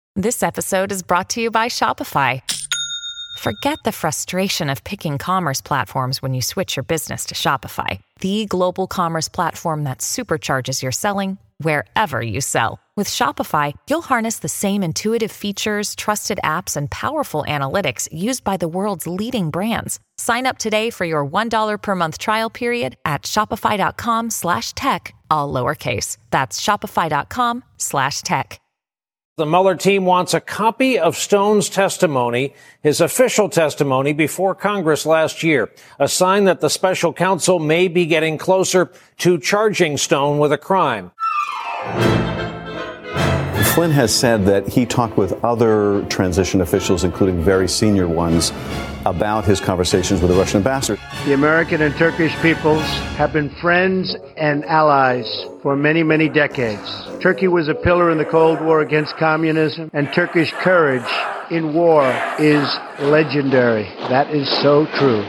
This episode is brought to you by Shopify. Forget the frustration of picking commerce platforms when you switch your business to Shopify, the global commerce platform that supercharges your selling wherever you sell. With Shopify, you'll harness the same intuitive features, trusted apps, and powerful analytics used by the world's leading brands. Sign up today for your $1 per month trial period at shopify.com/tech, all lowercase. That's shopify.com/tech. The Mueller team wants a copy of Stone's testimony, his official testimony before Congress last year, a sign that the special counsel may be getting closer to charging Stone with a crime. Flynn has said that he talked with other transition officials, including very senior ones, about his conversations with the Russian ambassador. The American and Turkish peoples have been friends and allies for many, many decades. Turkey was a pillar in the Cold War against communism, and Turkish courage in war is legendary. That is so true.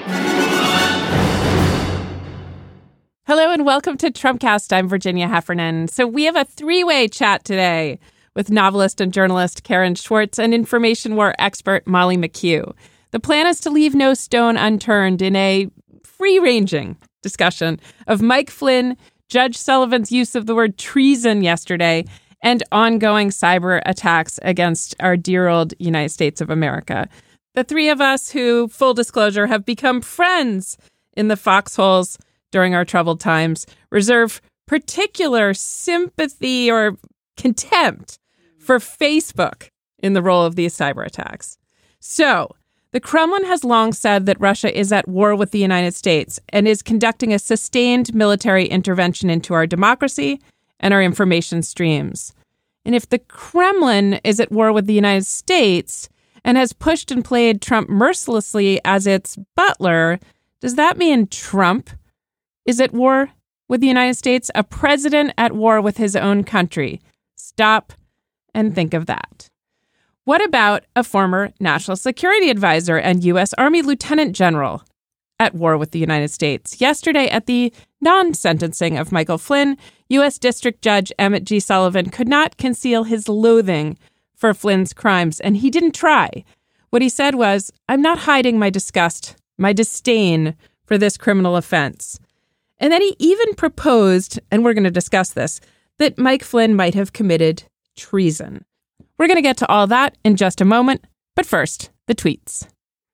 Hello and welcome to Trumpcast. I'm Virginia Heffernan. So we have a three-way chat today with novelist and journalist Karen Schwartz and information war expert Molly McHugh. The plan is to leave no stone unturned in a free-ranging discussion of Mike Flynn, Judge Sullivan's use of the word treason yesterday, and ongoing cyber attacks against our dear old United States of America. The three of us who, full disclosure, have become friends in the foxholes during our troubled times, reserve particular sympathy or contempt for Facebook in the role of these cyber attacks. So, the Kremlin has long said that Russia is at war with the United States and is conducting a sustained military intervention into our democracy and our information streams. And if the Kremlin is at war with the United States and has pushed and played Trump mercilessly as its butler, does that mean Trump is at war with the United States? A president at war with his own country? Stop and think of that. What about a former national security advisor and U.S. Army Lieutenant General at war with the United States? Yesterday, at the non-sentencing of Michael Flynn, U.S. District Judge Emmett G. Sullivan could not conceal his loathing for Flynn's crimes, and he didn't try. What he said was, "I'm not hiding my disgust, my disdain for this criminal offense." And then he even proposed, and we're going to discuss this, that Mike Flynn might have committed treason. We're going to get to all that in just a moment. But first, the tweets.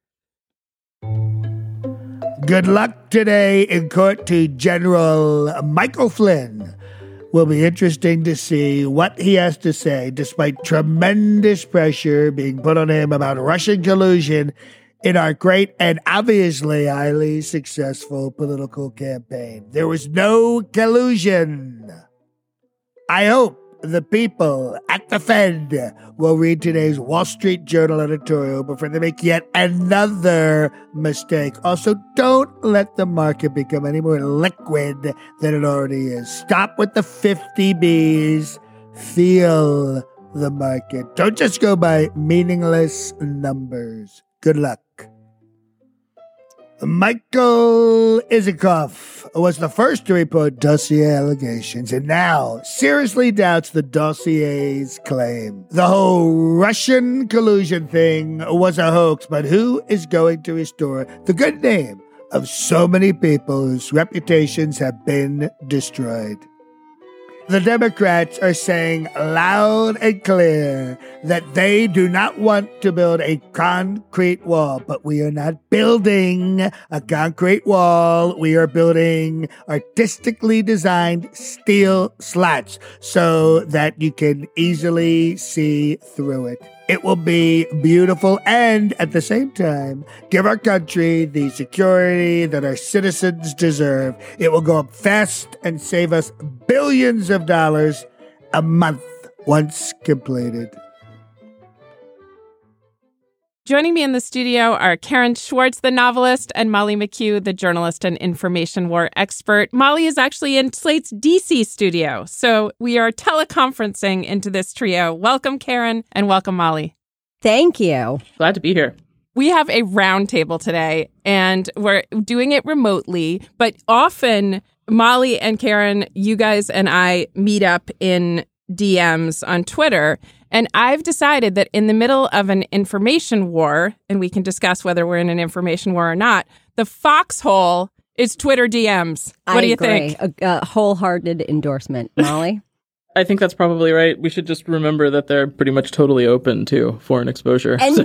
Good luck today in court to General Michael Flynn. Will be interesting to see what he has to say, despite tremendous pressure being put on him about Russian collusion in our great and obviously highly successful political campaign. There was no collusion. I hope the people at the Fed will read today's Wall Street Journal editorial before they make yet another mistake. Also, don't let the market become any more liquid than it already is. Stop with the 50 Bs. Feel the market. Don't just go by meaningless numbers. Good luck. Michael Isikoff was the first to report dossier allegations and now seriously doubts the dossier's claim. The whole Russian collusion thing was a hoax, but who is going to restore the good name of so many people whose reputations have been destroyed? The Democrats are saying loud and clear that they do not want to build a concrete wall, but we are not building a concrete wall. We are building artistically designed steel slats so that you can easily see through it. It will be beautiful and, at the same time, give our country the security that our citizens deserve. It will go up fast and save us billions of dollars a month once completed. Joining me in the studio are Karen Schwartz, the novelist, and Molly McHugh, the journalist and information war expert. Molly is actually in Slate's DC studio, so we are teleconferencing into this trio. Welcome, Karen, and welcome, Molly. Thank you. Glad to be here. We have a roundtable today, and we're doing it remotely, but often Molly and Karen, you guys and I meet up in DMs on Twitter, And I've decided that in the middle of an information war, and we can discuss whether we're in an information war or not, the foxhole is Twitter DMs. What do you think? A wholehearted endorsement. Molly? I think that's probably right. We should just remember that they're pretty much totally open to foreign exposure. And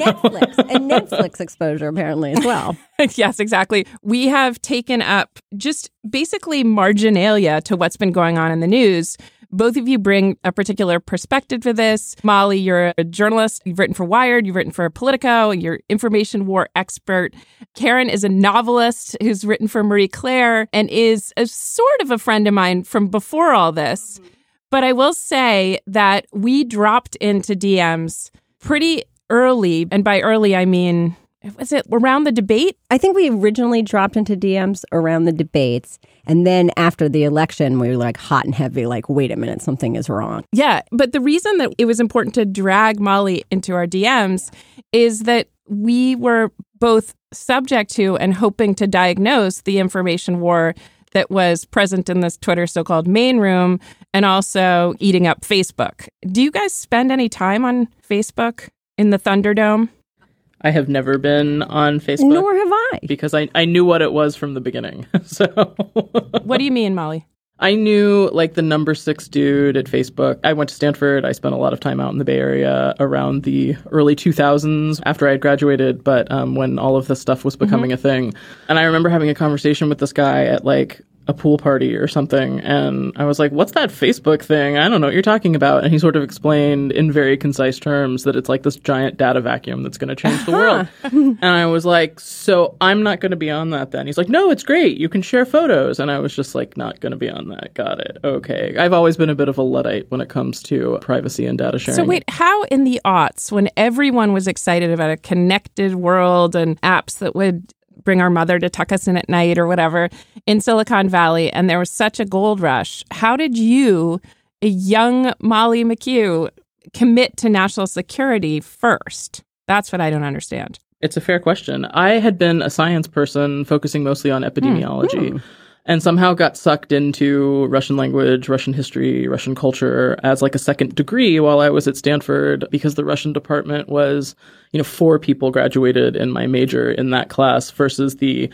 Netflix exposure, apparently, as well. Yes, exactly. We have taken up just basically marginalia to what's been going on in the news. Both of you bring a particular perspective to this. Molly, you're a journalist. You've written for Wired. You've written for Politico. You're information war expert. Karen is a novelist who's written for Marie Claire and is a sort of a friend of mine from before all this. But I will say that we dropped into DMs pretty early. And by early, I mean, was it around the debate? I think we originally dropped into DMs around the debates. And then after the election, we were like hot and heavy, like, wait a minute, something is wrong. Yeah. But the reason that it was important to drag Molly into our DMs is that we were both subject to and hoping to diagnose the information war that was present in this Twitter so-called main room and also eating up Facebook. Do you guys spend any time on Facebook in the Thunderdome? I have never been on Facebook. Nor have I. Because I knew what it was from the beginning. So, what do you mean, Molly? I knew like the number 6 dude at Facebook. I went to Stanford. I spent a lot of time out in the Bay Area around the early 2000s after I had graduated, but when all of this stuff was becoming a thing. And I remember having a conversation with this guy at like a pool party or something. And I was like, what's that Facebook thing? I don't know what you're talking about. And he sort of explained in very concise terms that it's like this giant data vacuum that's going to change the world. And I was like, so I'm not going to be on that then. He's like, no, it's great. You can share photos. And I was just like, not going to be on that. Got it. Okay. I've always been a bit of a Luddite when it comes to privacy and data sharing. So wait, how in the aughts, when everyone was excited about a connected world and apps that would bring our mother to tuck us in at night or whatever in Silicon Valley, and there was such a gold rush, how did you, a young Molly McHugh, commit to national security first? That's what I don't understand. It's a fair question. I had been a science person focusing mostly on epidemiology. And somehow got sucked into Russian language, Russian history, Russian culture as like a second degree while I was at Stanford because the Russian department was, 4 people graduated in my major in that class versus the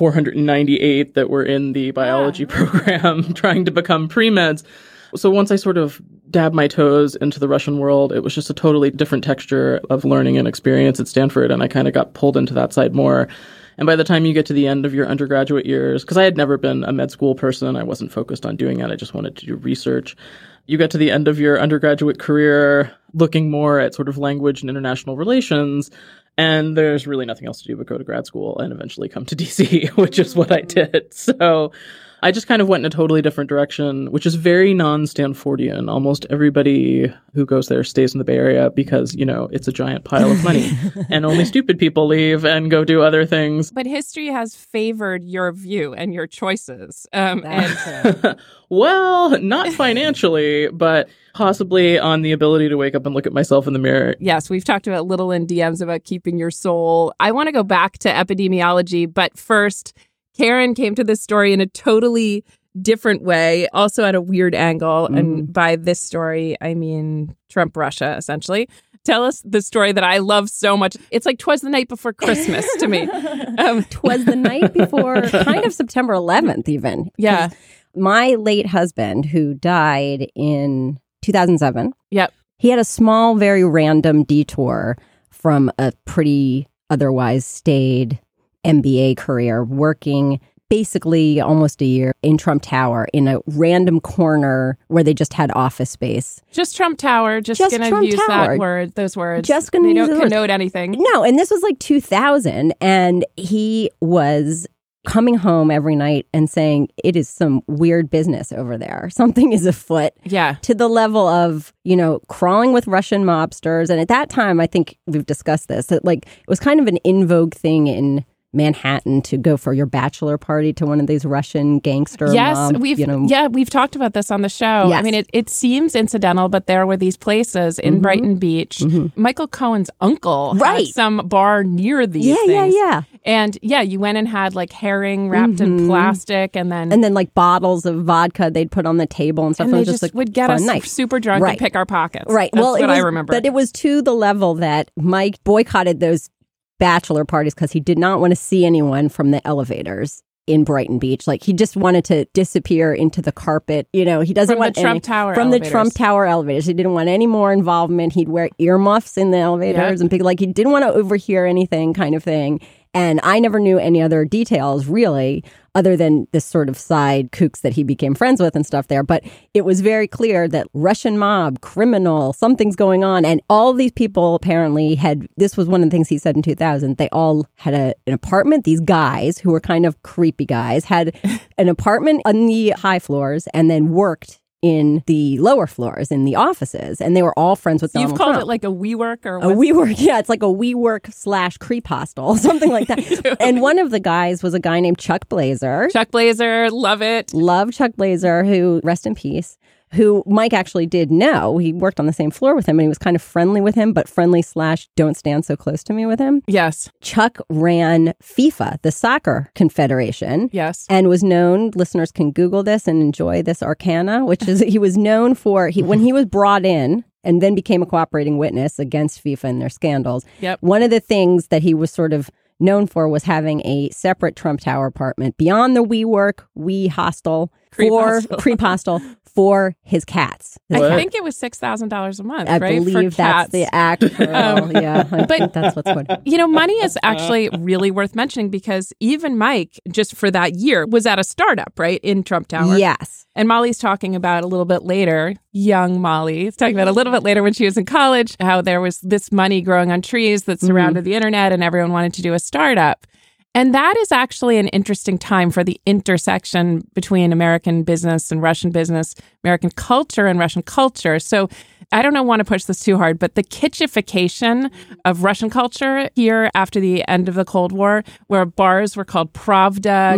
498 that were in the biology program trying to become pre-meds. So once I sort of dabbed my toes into the Russian world, it was just a totally different texture of learning and experience at Stanford. And I kind of got pulled into that side more. And by the time you get to the end of your undergraduate years, because I had never been a med school person, I wasn't focused on doing that. I just wanted to do research. You get to the end of your undergraduate career looking more at sort of language and international relations. And there's really nothing else to do but go to grad school and eventually come to DC, which is what I did. So I just kind of went in a totally different direction, which is very non-Stanfordian. Almost everybody who goes there stays in the Bay Area because, it's a giant pile of money and only stupid people leave and go do other things. But history has favored your view and your choices. Well, not financially, but possibly on the ability to wake up and look at myself in the mirror. Yes, we've talked about little in DMs about keeping your soul. I want to go back to epidemiology, but first, Karen came to this story in a totally different way, also at a weird angle. And by this story, I mean Trump Russia, essentially. Tell us the story that I love so much. It's like 'twas the night before Christmas to me. 'Twas the night before, kind of September 11th even. Yeah. My late husband, who died in 2007. Yep. He had a small, very random detour from a pretty otherwise staid MBA career, working basically almost a year in Trump Tower in a random corner where they just had office space. Just Trump Tower. Just going to use that word, those words. Just going to use They don't connote anything. No, and this was like 2000, and he was coming home every night and saying, it is some weird business over there. Something is afoot. Yeah. To the level of, crawling with Russian mobsters. And at that time, I think we've discussed this, that like it was kind of an in vogue thing in Manhattan to go for your bachelor party to one of these Russian gangster mob, we've talked about this on the show. Yes. I mean, it seems incidental, but there were these places in Brighton Beach. Michael Cohen's uncle had some bar near these things. Yeah. And you went and had like herring wrapped in plastic, and then like bottles of vodka they'd put on the table and stuff. And it they was just would get fun us night. super drunk and pick our pockets. Right. That's well, what I remember. But it was to the level that Mike boycotted those bachelor parties because he did not want to see anyone from the elevators in Brighton Beach. Like, he just wanted to disappear into the carpet. He doesn't want the Trump Tower from elevators. The Trump Tower elevators. He didn't want any more involvement. He'd wear earmuffs in the elevators and people, like, he didn't want to overhear anything, kind of thing. And I never knew any other details, really, other than this sort of side kooks that he became friends with and stuff there. But it was very clear that Russian mob, criminal, something's going on. And all these people apparently this was one of the things he said in 2000, they all had an apartment. These guys, who were kind of creepy guys, had an apartment on the high floors and then worked in the lower floors, in the offices, and they were all friends with Donald You've called Trump. it like a WeWork or a WeWork, yeah, it's like a WeWork / creep hostel, something like that. And one of the guys was a guy named Chuck Blazer. Chuck Blazer, love it. Love Chuck Blazer, who, rest in peace, who Mike actually did know. He worked on the same floor with him, and he was kind of friendly with him, but friendly / don't stand so close to me with him. Yes. Chuck ran FIFA, the soccer confederation. Yes. And was known, listeners can Google this and enjoy this arcana, which is he was known for, when he was brought in and then became a cooperating witness against FIFA and their scandals. Yep. One of the things that he was sort of known for was having a separate Trump Tower apartment beyond the WeWork, creep hostel for his cats. I think it was $6,000 a month, I right? believe that's the act. Yeah, I think that's what's going on. Money is actually really worth mentioning because even Mike, just for that year, was at a startup, right, in Trump Tower. Yes. And Molly's talking about a little bit later, young Molly is talking about a little bit later when she was in college, how there was this money growing on trees that surrounded the internet and everyone wanted to do a startup. And that is actually an interesting time for the intersection between American business and Russian business, American culture and Russian culture. So I don't want to push this too hard, but the kitschification of Russian culture here after the end of the Cold War, where bars were called Pravda,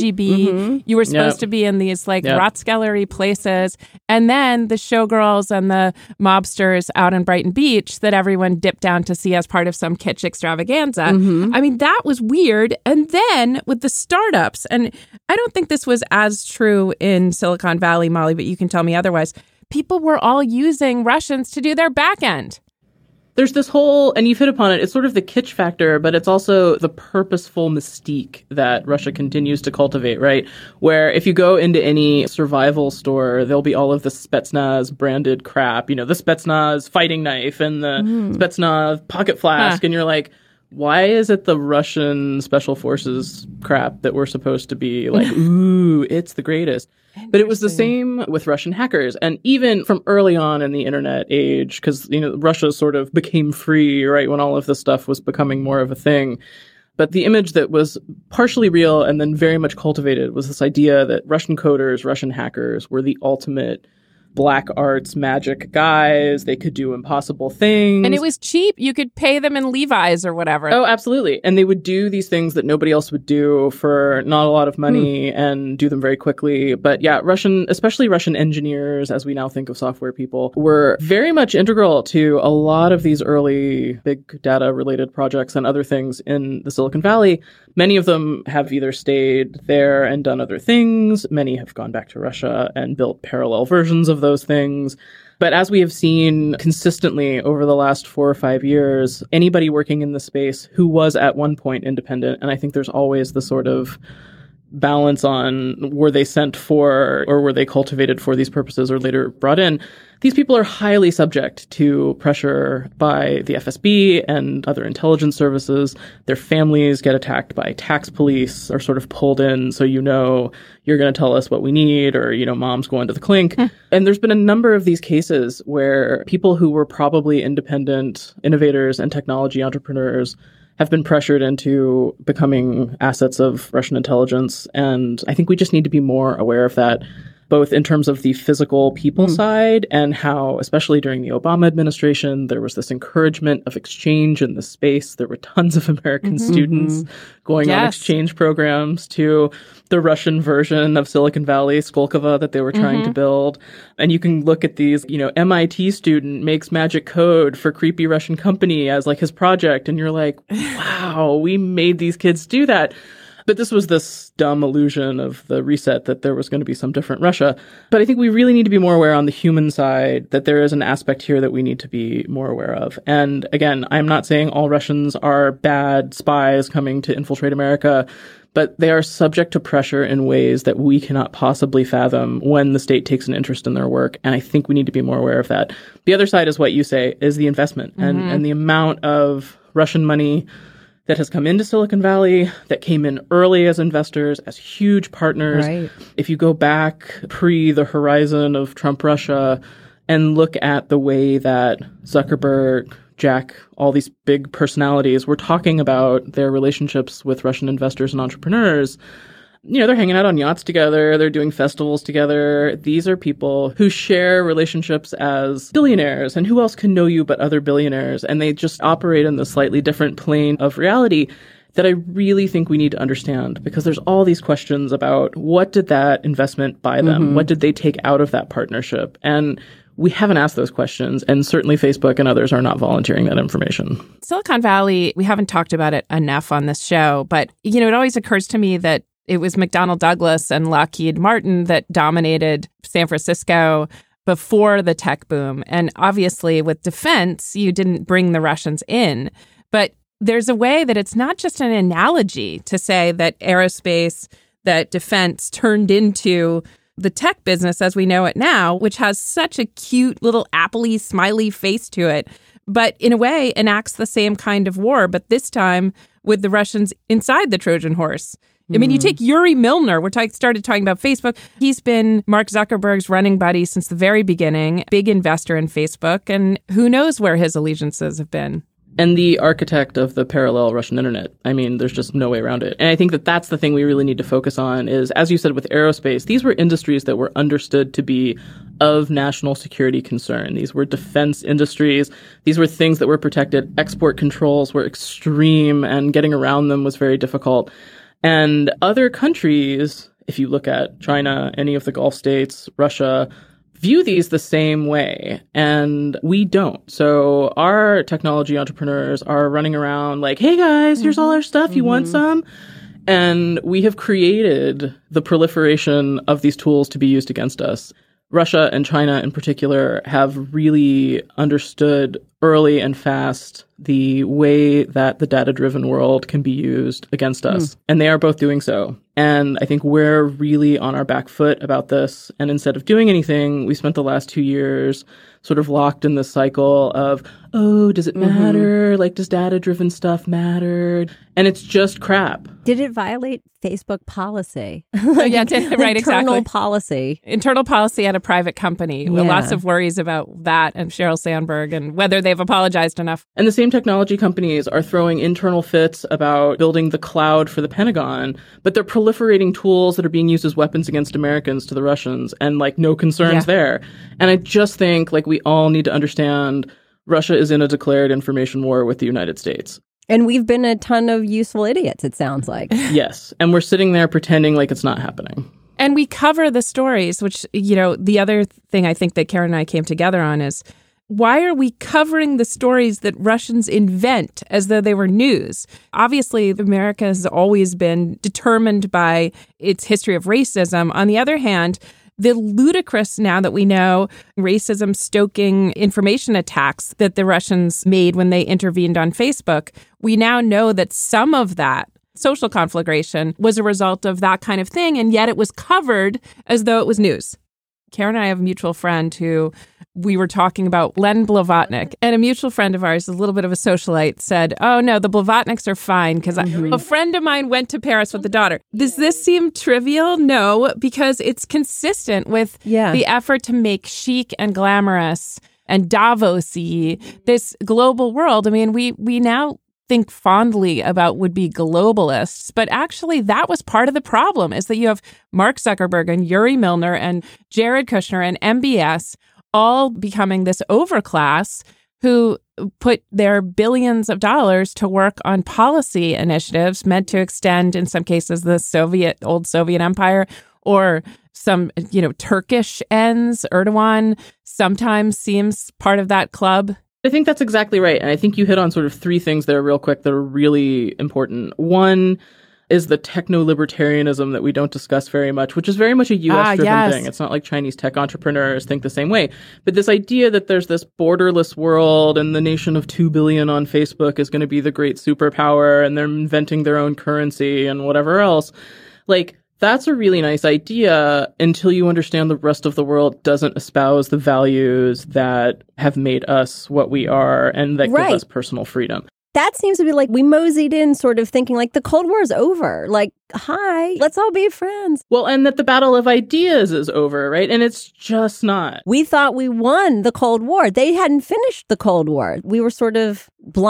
KGB, you were supposed to be in these like Rathskellery places, and then the showgirls and the mobsters out in Brighton Beach that everyone dipped down to see as part of some kitsch extravaganza. I mean, that was weird. And then with the startups, and I don't think this was as true in Silicon Valley, Molly, but you can tell me otherwise, people were all using Russians to do their back end. There's this whole, and you've hit upon it, it's sort of the kitsch factor, but it's also the purposeful mystique that Russia continues to cultivate, right? Where if you go into any survival store, there'll be all of the Spetsnaz branded crap, the Spetsnaz fighting knife and the Spetsnaz pocket flask, and you're like, why is it the Russian special forces crap that we're supposed to be like, ooh, it's the greatest? But it was the same with Russian hackers. And even from early on in the internet age, because, Russia sort of became free, right, when all of this stuff was becoming more of a thing. But the image that was partially real and then very much cultivated was this idea that Russian coders, Russian hackers were the ultimate black arts magic guys. They could do impossible things. And it was cheap. You could pay them in Levi's or whatever. Oh, absolutely. And they would do these things that nobody else would do for not a lot of money and do them very quickly. But yeah, especially Russian engineers, as we now think of software people, were very much integral to a lot of these early big data related projects and other things in the Silicon Valley. Many of them have either stayed there and done other things. Many have gone back to Russia and built parallel versions of those things. But as we have seen consistently over the last 4 or 5 years, anybody working in the space who was at one point independent, and I think there's always the sort of balance on were they sent for or were they cultivated for these purposes or later brought in, these people are highly subject to pressure by the FSB and other intelligence services. Their families get attacked by tax police, are sort of pulled in so you're going to tell us what we need, or mom's going to the clink. And there's been a number of these cases where people who were probably independent innovators and technology entrepreneurs have been pressured into becoming assets of Russian intelligence. And I think we just need to be more aware of that. both in terms of the physical people side and how, especially during the Obama administration, there was this encouragement of exchange in the space. There were tons of American students going on exchange programs to the Russian version of Silicon Valley, Skolkovo, that they were trying to build. And you can look at these, MIT student makes magic code for creepy Russian company as like his project. And you're like, wow, we made these kids do that. But this was this dumb illusion of the reset that there was going to be some different Russia. But I think we really need to be more aware on the human side that there is an aspect here that we need to be more aware of. And again, I'm not saying all Russians are bad spies coming to infiltrate America, but they are subject to pressure in ways that we cannot possibly fathom when the state takes an interest in their work. And I think we need to be more aware of that. The other side is what you say, is the investment and the amount of Russian money that has come into Silicon Valley, that came in early as investors, as huge partners. Right. If you go back pre the horizon of Trump Russia and look at the way that Zuckerberg, Jack, all these big personalities were talking about their relationships with Russian investors and entrepreneurs, they're hanging out on yachts together. They're doing festivals together. These are people who share relationships as billionaires. And who else can know you but other billionaires? And they just operate in the slightly different plane of reality that I really think we need to understand, because there's all these questions about what did that investment buy them? What did they take out of that partnership? And we haven't asked those questions, and certainly Facebook and others are not volunteering that information. Silicon Valley, we haven't talked about it enough on this show, but, it always occurs to me that it was McDonnell Douglas and Lockheed Martin that dominated San Francisco before the tech boom. And obviously with defense, you didn't bring the Russians in. But there's a way that it's not just an analogy to say that aerospace, that defense turned into the tech business as we know it now, which has such a cute little appley, smiley face to it, but in a way enacts the same kind of war, but this time with the Russians inside the Trojan horse. I mean, you take Yuri Milner. Started talking about Facebook. He's been Mark Zuckerberg's running buddy since the very beginning, big investor in Facebook, and who knows where his allegiances have been. And the architect of the parallel Russian internet. I mean, there's just no way around it. And I think that that's the thing we really need to focus on is, as you said, with aerospace, these were industries that were understood to be of national security concern. These were defense industries. These were things that were protected. Export controls were extreme, and getting around them was very difficult. And other countries, if you look at China, any of the Gulf states, Russia, view these the same way, and we don't. So our technology entrepreneurs are running around like, hey guys, here's all our stuff. You want some? And we have created the proliferation of these tools to be used against us. Russia and China in particular have really understood early and fast the way that the data-driven world can be used against us. And they are both doing so. And I think we're really on our back foot about this. And instead of doing anything, we spent the last 2 years sort of locked in this cycle of, oh, does it matter? Like, does data-driven stuff matter? And it's just crap. Did it violate Facebook policy? Right, exactly. Internal policy. Internal policy at a private company. With lots of worries about that and Sheryl Sandberg and whether they've apologized enough. And the same technology companies are throwing internal fits about building the cloud for the Pentagon, but they're proliferating tools that are being used as weapons against Americans to the Russians, and like no concerns there. And I just think like we all need to understand Russia is in a declared information war with the United States. And we've been a ton of useful idiots, it sounds like. Yes. And we're sitting there pretending like it's not happening. And we cover the stories, which, the other thing I think that Karen and I came together on is, why are we covering the stories that Russians invent as though they were news? Obviously, America has always been determined by its history of racism. On the other hand, the ludicrous, now that we know, racism stoking information attacks that the Russians made when they intervened on Facebook, we now know that some of that social conflagration was a result of that kind of thing, and yet it was covered as though it was news. Karen and I have a mutual friend who we were talking about, Len Blavatnik, and a mutual friend of ours, a little bit of a socialite, said, oh, no, the Blavatniks are fine because a friend of mine went to Paris with the daughter. Does this seem trivial? No, because it's consistent with the effort to make chic and glamorous and Davos-y this global world. I mean, we now think fondly about would-be globalists, but actually that was part of the problem, is that you have Mark Zuckerberg and Yuri Milner and Jared Kushner and MBS all becoming this overclass who put their billions of dollars to work on policy initiatives meant to extend, in some cases, the old Soviet empire, or some, Turkish ends. Erdogan sometimes seems part of that club. I think that's exactly right. And I think you hit on sort of three things there real quick that are really important. One is the techno-libertarianism that we don't discuss very much, which is very much a U.S.-driven thing. It's not like Chinese tech entrepreneurs think the same way. But this idea that there's this borderless world and the nation of 2 billion on Facebook is going to be the great superpower and they're inventing their own currency and whatever else, that's a really nice idea until you understand the rest of the world doesn't espouse the values that have made us what we are and that give us personal freedom. That seems to be we moseyed in sort of thinking the Cold War is over. Hi, let's all be friends. Well, and that the battle of ideas is over, right? And it's just not. We thought we won the Cold War. They hadn't finished the Cold War. We were sort of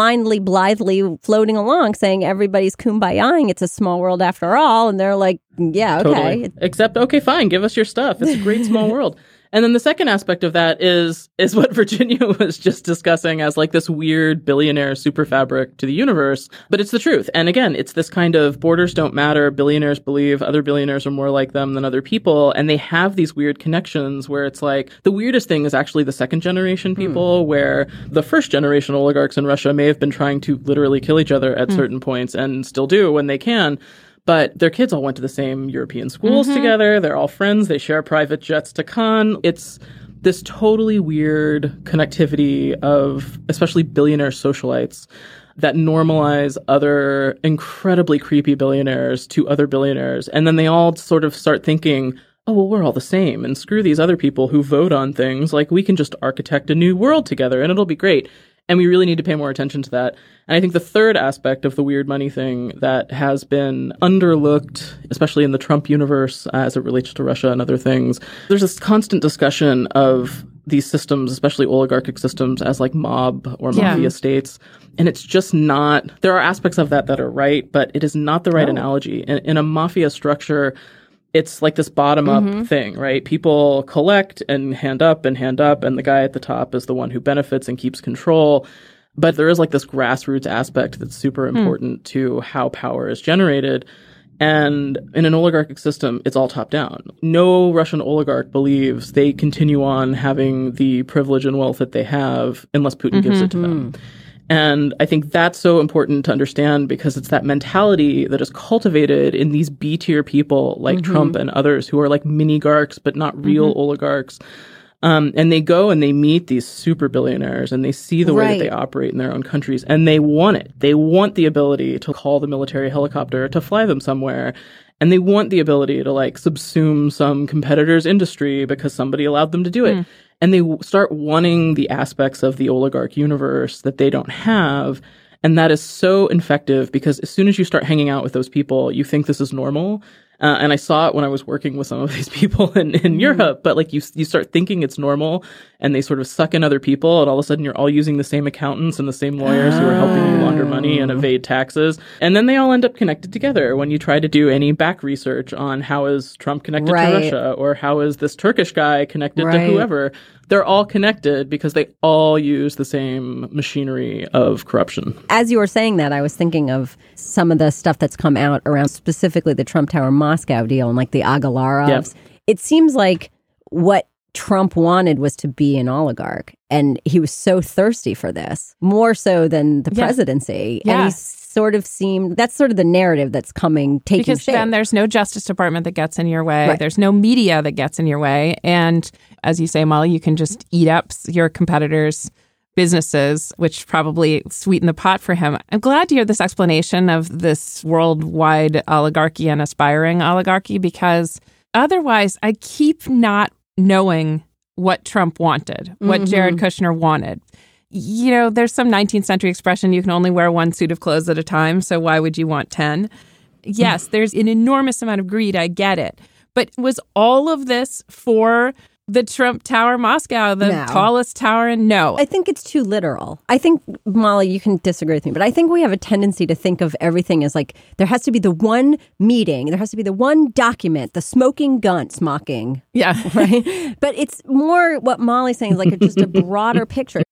blithely floating along saying everybody's kumbayaing. It's a small world after all. And they're like, yeah, okay. Totally. Except, okay, fine, give us your stuff. It's a great small world. And then the second aspect of that is what Virginia was just discussing as this weird billionaire super fabric to the universe. But it's the truth. And again, it's this kind of borders don't matter. Billionaires believe other billionaires are more like them than other people. And they have these weird connections where it's the weirdest thing is actually the second generation people, where the first generation oligarchs in Russia may have been trying to literally kill each other at certain points and still do when they can. But their kids all went to the same European schools together. They're all friends. They share private jets to Cannes. It's this totally weird connectivity of especially billionaire socialites that normalize other incredibly creepy billionaires to other billionaires. And then they all sort of start thinking, oh, well, we're all the same. And screw these other people who vote on things. We can just architect a new world together and it'll be great. And we really need to pay more attention to that. And I think the third aspect of the weird money thing that has been underlooked, especially in the Trump universe as it relates to Russia and other things, there's this constant discussion of these systems, especially oligarchic systems, as mob or mafia states. And it's just not, there are aspects of that are right, but it is not the right analogy. In a mafia structure, it's this bottom-up thing, right? People collect and hand up, and the guy at the top is the one who benefits and keeps control. But there is this grassroots aspect that's super important to how power is generated. And in an oligarchic system, it's all top-down. No Russian oligarch believes they continue on having the privilege and wealth that they have unless Putin gives it to them. And I think that's so important to understand because it's that mentality that is cultivated in these B-tier people like Trump and others who are mini-garchs but not real oligarchs. And they go and they meet these super billionaires and they see the way that they operate in their own countries and they want it. They want the ability to call the military helicopter to fly them somewhere. And they want the ability to subsume some competitor's industry because somebody allowed them to do it. And they start wanting the aspects of the oligarch universe that they don't have. And that is so infective because as soon as you start hanging out with those people, you think this is normal. And I saw it when I was working with some of these people in Europe, but you start thinking it's normal and they sort of suck in other people and all of a sudden you're all using the same accountants and the same lawyers who are helping you launder money and evade taxes. And then they all end up connected together when you try to do any back research on how is Trump connected to Russia or how is this Turkish guy connected to whoever. They're all connected because they all use the same machinery of corruption. As you were saying that, I was thinking of some of the stuff that's come out around specifically the Trump Tower Moscow deal and the Agalarovs. Yep. It seems like what Trump wanted was to be an oligarch. And he was so thirsty for this, more so than the presidency. And he sort of seemed, that's sort of the narrative that's taking because shape. Then there's no Justice Department that gets in your way. There's no media that gets in your way. And as you say, Molly, you can just eat up your competitors' businesses, which probably sweeten the pot for him. I'm glad to hear this explanation of this worldwide oligarchy and aspiring oligarchy, because otherwise I keep not knowing what Trump wanted, what Jared Kushner wanted. There's some 19th century expression, you can only wear one suit of clothes at a time, so why would you want 10? Yes, there's an enormous amount of greed, I get it. But was all of this for the Trump Tower Moscow, the No. tallest tower in no. I think it's too literal. I think, Molly, you can disagree with me, but I think we have a tendency to think of everything as like there has to be the one meeting, there has to be the one document, the smoking gun, smocking. Yeah. Right? But it's more what Molly's saying is like just a broader picture.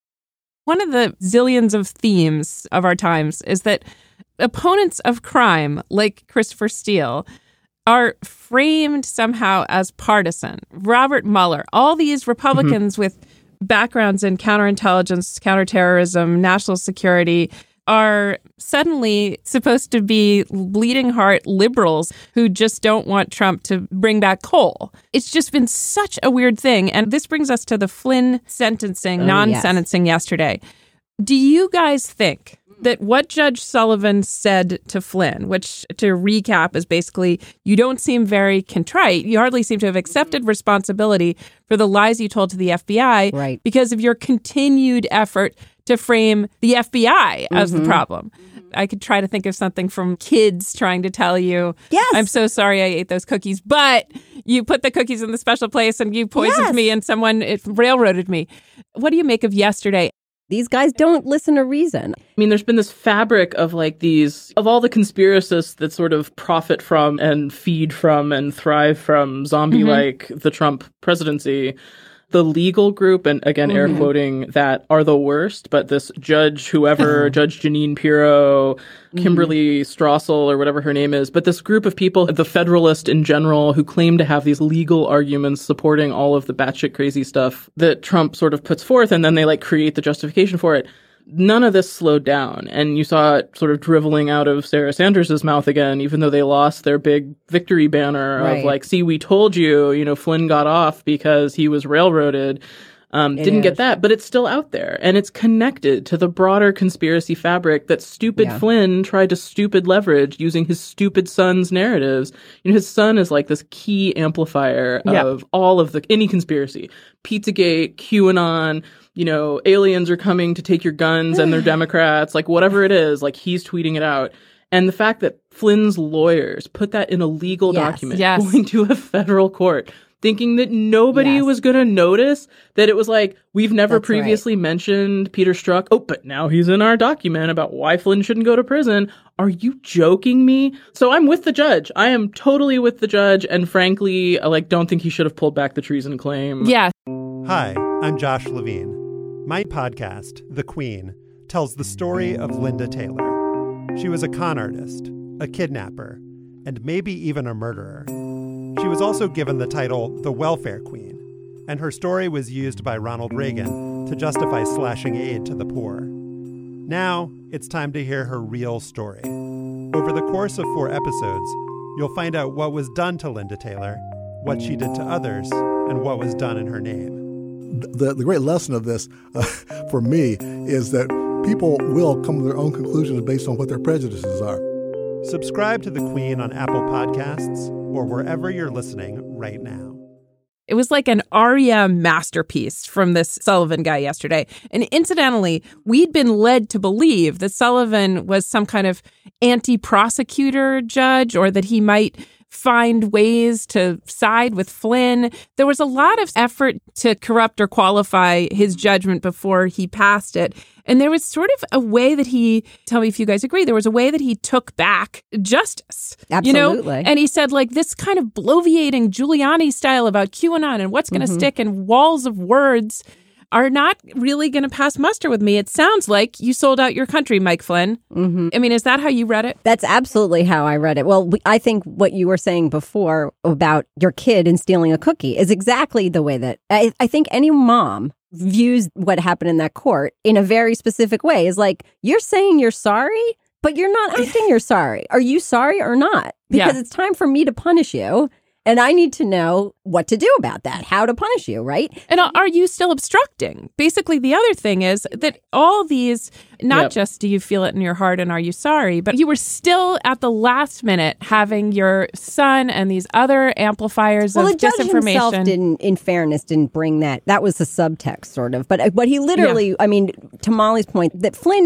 One of the zillions of themes of our times is that opponents of crime, like Christopher Steele, are framed somehow as partisan. Robert Mueller, all these Republicans with backgrounds in counterintelligence, counterterrorism, national security are suddenly supposed to be bleeding heart liberals who just don't want Trump to bring back coal. It's just been such a weird thing. And this brings us to the Flynn sentencing, non-sentencing yesterday. Do you guys think that what Judge Sullivan said to Flynn, which to recap is basically, you don't seem very contrite. You hardly seem to have accepted responsibility for the lies you told to the FBI because of your continued effort to frame the FBI as the problem. I could try to think of something from kids trying to tell you, I'm so sorry I ate those cookies, but you put the cookies in the special place and you poisoned me and it railroaded me. What do you make of yesterday? These guys don't listen to reason. I mean, there's been this fabric of like of all the conspiracists that sort of profit from and feed from and thrive from zombie-like the Trump presidency. The legal group, and again, air quoting that, are the worst, but this judge, whoever, Judge Jeanine Pirro, Kimberly Strassel, or whatever her name is, but this group of people, the Federalist in general, who claim to have these legal arguments supporting all of the batshit crazy stuff that Trump sort of puts forth, and then they like create the justification for it. None of this slowed down, and you saw it sort of driveling out of Sarah Sanders' mouth again, even though they lost their big victory banner of like, see, we told you, Flynn got off because he was railroaded. Didn't get that, but it's still out there, and it's connected to the broader conspiracy fabric that stupid Flynn tried to stupid leverage using his stupid son's narratives. His son is like this key amplifier of all of any conspiracy. Pizzagate, QAnon, aliens are coming to take your guns and they're Democrats, like whatever it is, like he's tweeting it out. And the fact that Flynn's lawyers put that in a legal document going to a federal court, thinking that nobody was going to notice that it was like, we've never previously mentioned Peter Strzok. Oh, but now he's in our document about why Flynn shouldn't go to prison. Are you joking me? So I'm with the judge. I am totally with the judge. And frankly, I don't think he should have pulled back the treason claim. Yeah. Hi, I'm Josh Levine. My podcast, The Queen, tells the story of Linda Taylor. She was a con artist, a kidnapper, and maybe even a murderer. She was also given the title the Welfare Queen, and her story was used by Ronald Reagan to justify slashing aid to the poor. Now, it's time to hear her real story. Over the course of 4 episodes, you'll find out what was done to Linda Taylor, what she did to others, and what was done in her name. The great lesson of this, for me, is that people will come to their own conclusions based on what their prejudices are. Subscribe to The Queen on Apple Podcasts or wherever you're listening right now. It was like an Aria masterpiece from this Sullivan guy yesterday. And incidentally, we'd been led to believe that Sullivan was some kind of anti-prosecutor judge, or that he might find ways to side with Flynn. There was a lot of effort to corrupt or qualify his judgment before he passed it. And there was sort of a way that tell me if you guys agree, there was a way that he took back justice. Absolutely. And he said, this kind of bloviating Giuliani style about QAnon and what's going to stick and walls of words are not really going to pass muster with me. It sounds like you sold out your country, Mike Flynn. I mean, is that how you read it? That's absolutely how I read it. Well, I think what you were saying before about your kid and stealing a cookie is exactly the way that I think any mom views what happened in that court in a very specific way. Is like, you're saying you're sorry, but you're not acting you're sorry. Are you sorry or not? Because it's time for me to punish you. And I need to know what to do about that, how to punish you, right? And are you still obstructing? Basically, the other thing is that all these, not just do you feel it in your heart and are you sorry, but you were still at the last minute having your son and these other amplifiers of disinformation. Well, the judge himself in fairness, didn't bring that. That was the subtext, sort of. But he literally, I mean, to Molly's point, that Flynn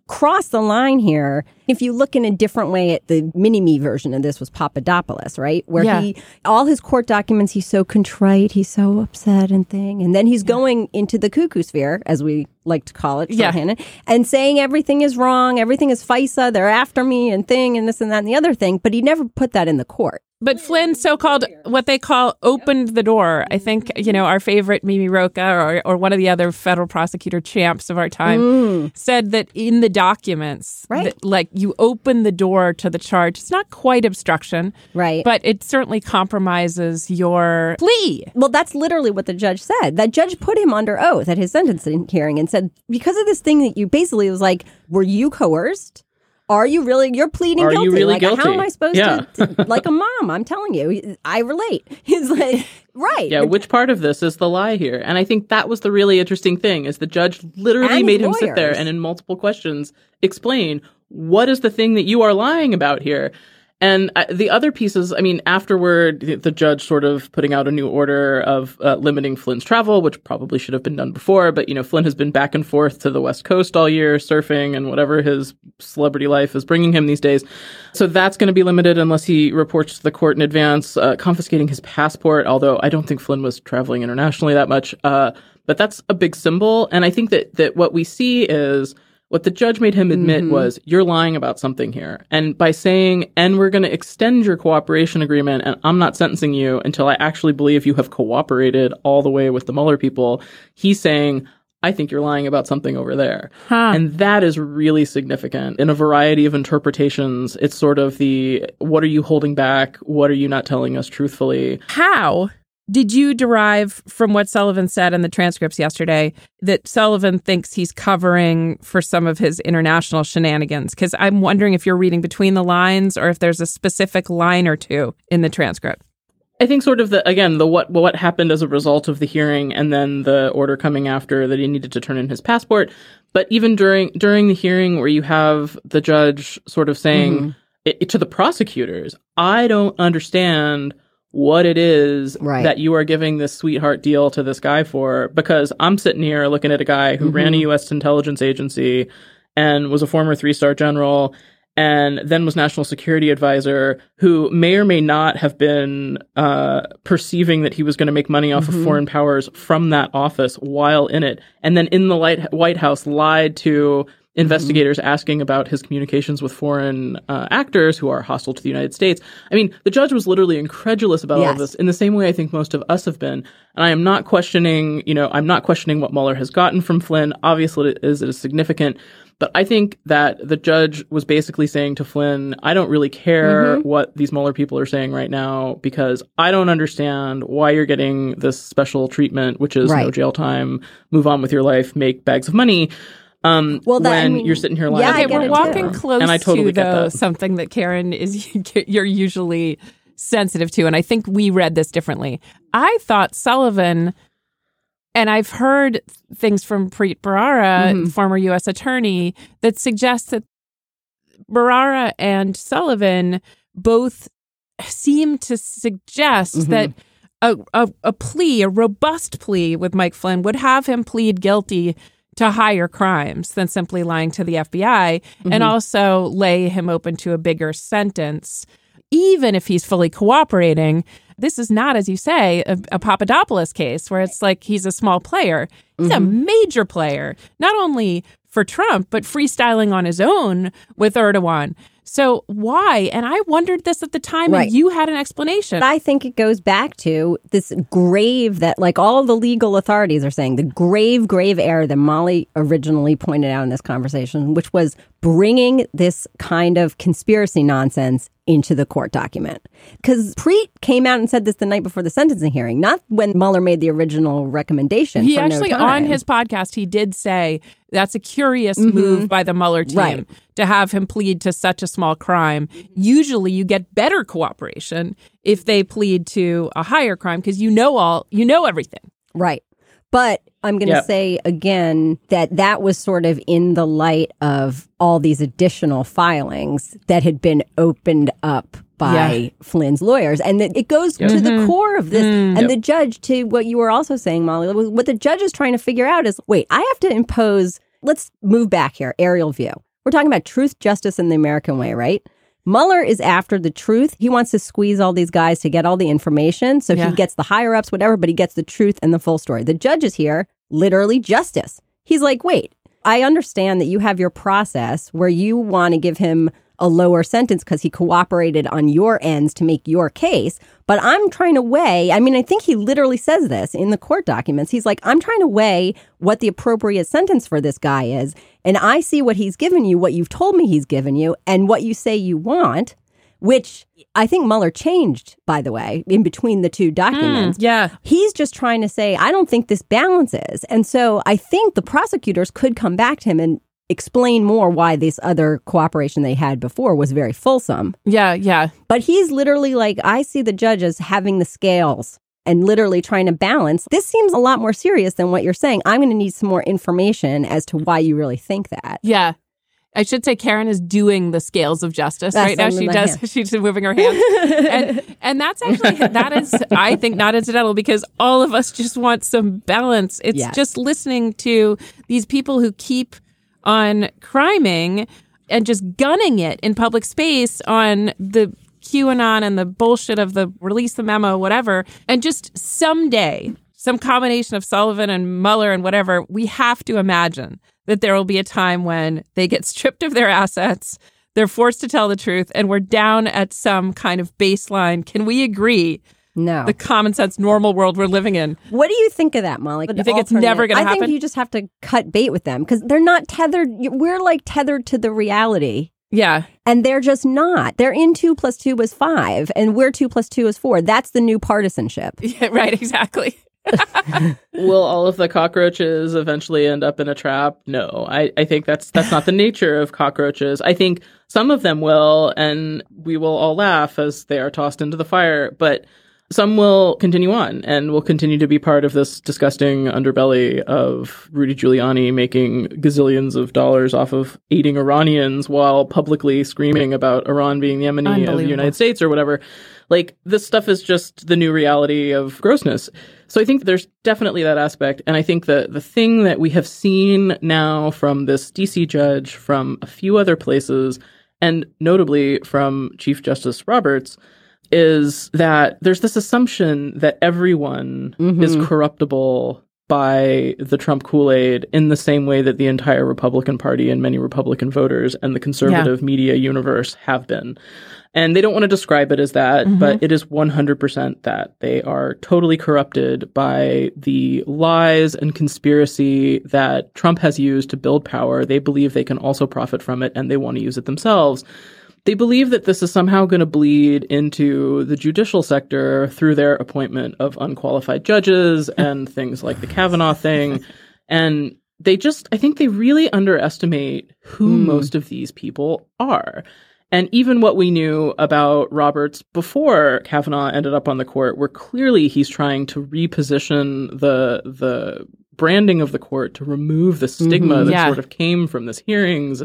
crossed the line here. If you look in a different way at the mini-me version of this was Papadopoulos, right? Where all his court documents, he's so contrite, he's so upset and thing. And then he's going into the cuckoo sphere, as we like to call it, shorthanded, and saying everything is wrong, everything is FISA, they're after me and thing and this and that and the other thing. But he never put that in the court. But Flynn so-called, what they call, opened the door. I think, our favorite Mimi Rocah or one of the other federal prosecutor champs of our time said that in the documents, that, like, you open the door to the charge. It's not quite obstruction, right? But it certainly compromises your plea. Well, that's literally what the judge said. That judge put him under oath at his sentencing hearing and said, because of this thing that you basically was like, were you coerced? Are you really? You're pleading guilty. Are you really guilty? How am I supposed to? Like a mom, I'm telling you, I relate. He's like, right. Yeah, which part of this is the lie here? And I think that was the really interesting thing, is the judge literally made him sit there and in multiple questions explain, what is the thing that you are lying about here? And the other pieces, I mean, afterward, the judge sort of putting out a new order of limiting Flynn's travel, which probably should have been done before. But, Flynn has been back and forth to the West Coast all year, surfing and whatever his celebrity life is bringing him these days. So that's going to be limited unless he reports to the court in advance, confiscating his passport, although I don't think Flynn was traveling internationally that much. But that's a big symbol. And I think that what we see is, what the judge made him admit was, you're lying about something here. And by saying, and we're going to extend your cooperation agreement, and I'm not sentencing you until I actually believe you have cooperated all the way with the Mueller people, he's saying, I think you're lying about something over there. And that is really significant. In a variety of interpretations, it's sort of the, what are you holding back? What are you not telling us truthfully? How did you derive from what Sullivan said in the transcripts yesterday that Sullivan thinks he's covering for some of his international shenanigans? Because I'm wondering if you're reading between the lines or if there's a specific line or two in the transcript. I think sort of what happened as a result of the hearing and then the order coming after that he needed to turn in his passport. But even during the hearing where you have the judge sort of saying to the prosecutors, I don't understand what it is that you are giving this sweetheart deal to this guy for, because I'm sitting here looking at a guy who ran a U.S. intelligence agency and was a former 3-star general and then was national security advisor, who may or may not have been perceiving that he was going to make money off of foreign powers from that office while in it, and then in the White House lied to investigators asking about his communications with foreign actors who are hostile to the United States. I mean, the judge was literally incredulous about all of this in the same way I think most of us have been. And I am not questioning, what Mueller has gotten from Flynn. Obviously, it is significant. But I think that the judge was basically saying to Flynn, I don't really care what these Mueller people are saying right now, because I don't understand why you're getting this special treatment, which is no jail time, move on with your life, make bags of money. You're sitting here lying. Okay, we're walking close and I totally to get that. Something that Karen you're usually sensitive to, and I think we read this differently. I thought Sullivan, and I've heard things from Preet Bharara, former U.S. attorney, that suggests that Bharara and Sullivan both seem to suggest that a plea, a robust plea with Mike Flynn would have him plead guilty to higher crimes than simply lying to the FBI, and also lay him open to a bigger sentence, even if he's fully cooperating. This is not, as you say, a Papadopoulos case where it's like he's a small player. He's a major player, not only for Trump, but freestyling on his own with Erdogan. So why? And I wondered this at the time, and you had an explanation. I think it goes back to this grave that, like all the legal authorities are saying, the grave error that Molly originally pointed out in this conversation, which was bringing this kind of conspiracy nonsense into the court document. Because Preet came out and said this the night before the sentencing hearing, not when Mueller made the original recommendation. He actually, on his podcast, he did say that's a curious move by the Mueller team to have him plead to such a small crime. Usually you get better cooperation if they plead to a higher crime because you know everything. Right. But I'm going to say again that was sort of in the light of all these additional filings that had been opened up by Flynn's lawyers. And that it goes to the core of this. And the judge, to what you were also saying, Molly, what the judge is trying to figure out is, wait, I have to impose, let's move back here, aerial view. We're talking about truth, justice, and the American way, right? Mueller is after the truth. He wants to squeeze all these guys to get all the information. So he gets the higher ups, whatever, but he gets the truth and the full story. The judge is here, literally justice. He's like, wait, I understand that you have your process where you want to give him a lower sentence because he cooperated on your ends to make your case. But I'm trying to weigh, I mean, I think he literally says this in the court documents. He's like, I'm trying to weigh what the appropriate sentence for this guy is. And I see what he's given you, what you've told me he's given you, and what you say you want, which I think Mueller changed, by the way, in between the two documents. He's just trying to say, I don't think this balances. And so I think the prosecutors could come back to him and explain more why this other cooperation they had before was very fulsome. But he's literally like, I see the judge as having the scales and literally trying to balance. This seems a lot more serious than what you're saying. I'm going to need some more information as to why you really think that. Yeah. I should say Karen is doing the scales of justice right now. She does. She's moving her hands. and that's actually, that is, I think, not incidental because all of us just want some balance. It's just listening to these people who keep on criming and just gunning it in public space on the QAnon and the bullshit of the release the memo, whatever. And just someday, some combination of Sullivan and Mueller and whatever, we have to imagine that there will be a time when they get stripped of their assets, they're forced to tell the truth, and we're down at some kind of baseline. Can we agree? No. The common sense, normal world we're living in. What do you think of that, Molly? You think it's never going to happen? I think you just have to cut bait with them because they're not tethered. We're like tethered to the reality. Yeah. And they're just not. They're in 2 + 2 is 5 and we're 2 + 2 is 4. That's the new partisanship. Yeah, right. Exactly. Will all of the cockroaches eventually end up in a trap? No, I think that's not the nature of cockroaches. I think some of them will, and we will all laugh as they are tossed into the fire. But some will continue on and will continue to be part of this disgusting underbelly of Rudy Giuliani making gazillions of dollars off of aiding Iranians while publicly screaming about Iran being the enemy of the United States or whatever. Like, this stuff is just the new reality of grossness. So I think there's definitely that aspect. And I think the thing that we have seen now from this DC judge, from a few other places, and notably from Chief Justice Roberts, is that there's this assumption that everyone is corruptible by the Trump Kool-Aid in the same way that the entire Republican Party and many Republican voters and the conservative media universe have been. And they don't want to describe it as that, but it is 100% that. They are totally corrupted by the lies and conspiracy that Trump has used to build power. They believe they can also profit from it, and they want to use it themselves. They believe that this is somehow going to bleed into the judicial sector through their appointment of unqualified judges and things like the Kavanaugh thing. And I think they really underestimate who most of these people are. And even what we knew about Roberts before Kavanaugh ended up on the court, where clearly he's trying to reposition the branding of the court to remove the stigma that sort of came from this hearings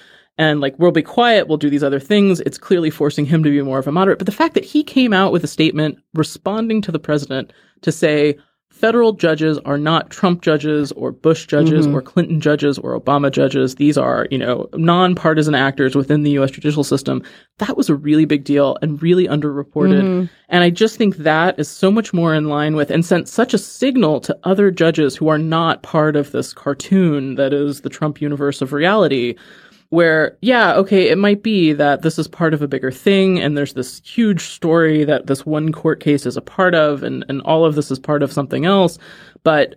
and like, we'll be quiet, we'll do these other things. It's clearly forcing him to be more of a moderate. But the fact that he came out with a statement responding to the president to say federal judges are not Trump judges or Bush judges or Clinton judges or Obama judges. These are, nonpartisan actors within the U.S. judicial system. That was a really big deal and really underreported. And I just think that is so much more in line with and sent such a signal to other judges who are not part of this cartoon that is the Trump universe of reality. Where, it might be that this is part of a bigger thing and there's this huge story that this one court case is a part of and all of this is part of something else. But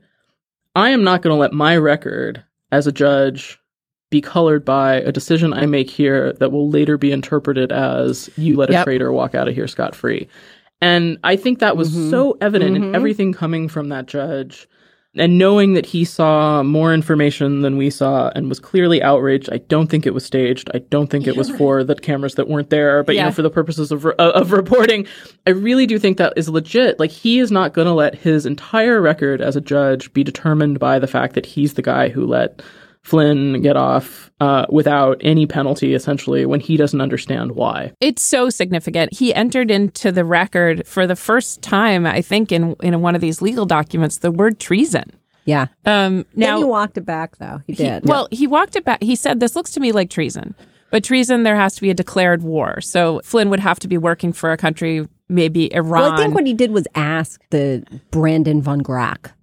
I am not going to let my record as a judge be colored by a decision I make here that will later be interpreted as you let a traitor walk out of here scot-free. And I think that was so evident in everything coming from that judge. And knowing that he saw more information than we saw and was clearly outraged, I don't think it was staged. I don't think it was for the cameras that weren't there, but for the purposes of reporting, I really do think that is legit. Like, he is not going to let his entire record as a judge be determined by the fact that he's the guy who let Flynn get off without any penalty, essentially, when he doesn't understand why. It's so significant. He entered into the record for the first time, I think, in one of these legal documents, the word treason. Yeah. Now then he walked it back, though. He did. He walked it back. He said, this looks to me like treason. But treason, there has to be a declared war. So Flynn would have to be working for a country, maybe Iran. Well, I think what he did was ask the Brandon von Grack.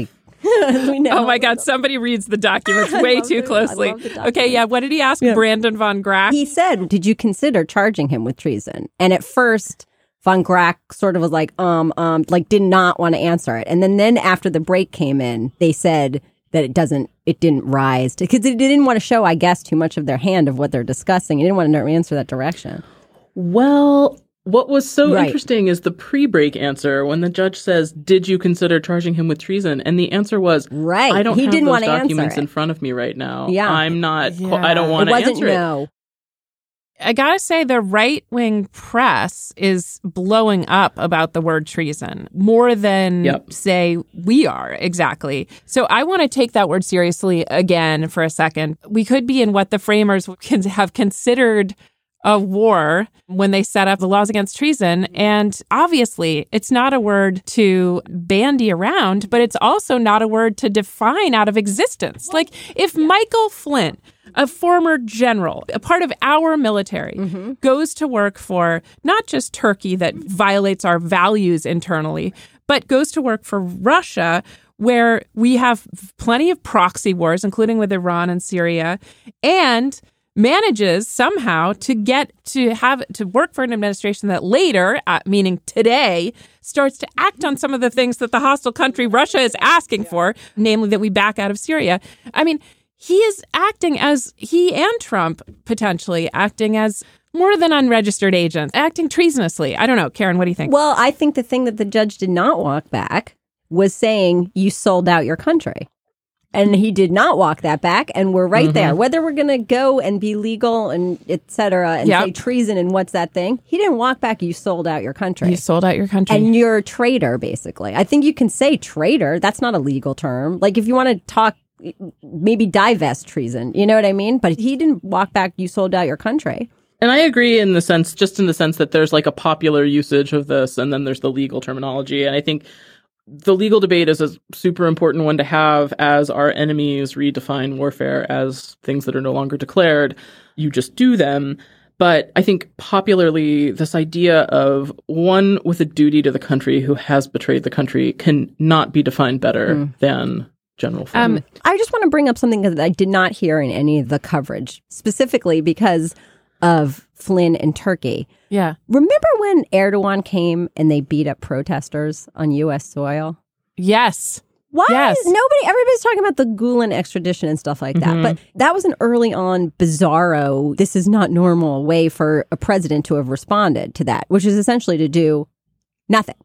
Oh my God, somebody reads the documents way too closely. Okay, yeah, what did he ask Brandon von Grack? He said, did you consider charging him with treason? And at first, von Grack sort of was like, did not want to answer it. And then after the break came in, they said that it didn't rise because they didn't want to show, I guess, too much of their hand of what they're discussing. They didn't want to answer that direction. Well, what was so interesting is the pre-break answer when the judge says, did you consider charging him with treason? And the answer was, I don't have those documents in front of me right now. Yeah. I'm not, I don't want to answer it. I gotta say, the right-wing press is blowing up about the word treason more than, say, we are, exactly. So I want to take that word seriously again for a second. We could be in what the framers have considered a war when they set up the laws against treason. And obviously, it's not a word to bandy around, but it's also not a word to define out of existence. Like, if Michael Flynn, a former general, a part of our military, goes to work for not just Turkey that violates our values internally, but goes to work for Russia, where we have plenty of proxy wars, including with Iran and Syria, and manages somehow to get to work for an administration that later, meaning today, starts to act on some of the things that the hostile country Russia is asking for, namely that we back out of Syria. I mean, he and Trump potentially acting as more than unregistered agents, acting treasonously. I don't know. Karen, what do you think? Well, I think the thing that the judge did not walk back was saying you sold out your country. And he did not walk that back, and we're right there. Whether we're going to go and be legal and et cetera and say treason and what's that thing, he didn't walk back. You sold out your country. You sold out your country. And you're a traitor, basically. I think you can say traitor. That's not a legal term. Like, if you want to talk, maybe divest treason. You know what I mean? But he didn't walk back. You sold out your country. And I agree in the sense that there's like a popular usage of this, and then there's the legal terminology. And I think the legal debate is a super important one to have as our enemies redefine warfare as things that are no longer declared. You just do them. But I think popularly, this idea of one with a duty to the country who has betrayed the country can not be defined better than General Flynn. I just want to bring up something that I did not hear in any of the coverage, specifically because of Flynn and Turkey. Yeah. Remember when Erdogan came and they beat up protesters on U.S. soil? Yes. Why? Yes. Everybody's talking about the Gulen extradition and stuff like that. But that was an early on bizarro, this is not normal way for a president to have responded to that, which is essentially to do nothing.